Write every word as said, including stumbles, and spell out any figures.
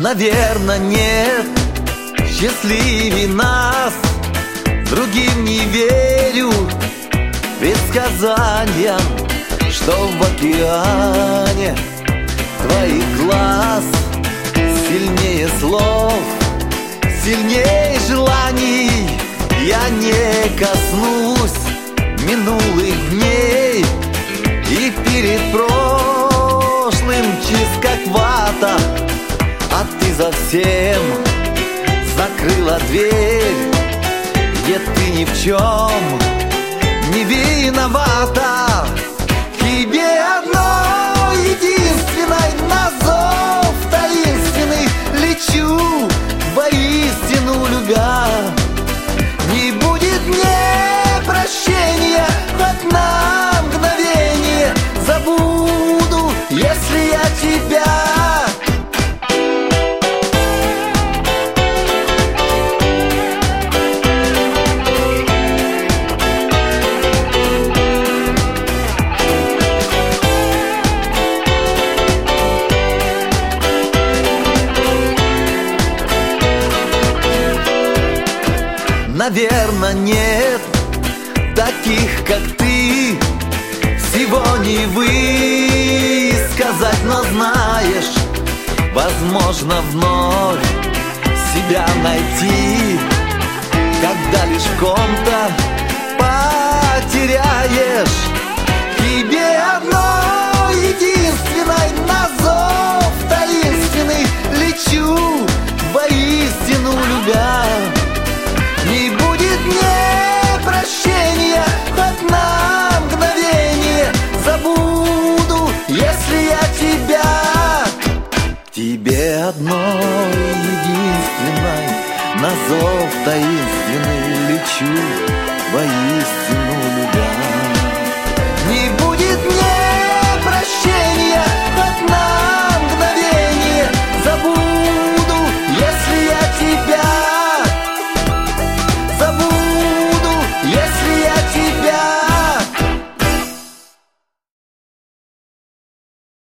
Наверно, нет счастливее нас. Другим не верю предсказаниям, что в океане твоих глаз сильнее слов, сильнее желаний. Я не коснусь минулых дней, и перед прошлым чист как вата. А ты совсем закрыла дверь, где ты ни в чем не виновата. Тебе одной единственной на зов таинственный лечу, воистину любя. Не будет мне прощения хоть на мгновение. Забуду, если я тебя. Наверно, нет таких, как ты. Всего не высказать, но знаешь, возможно вновь себя найти, когда лишь в ком-то потеряешь. Тебе одной единственной на зов таинственный лечу, воистину любя. Не будет мне прощения хоть на мгновение. Забуду, если я тебя. Тебе одной единственной на зов таинственный лечу, воистину любя. Не будет мне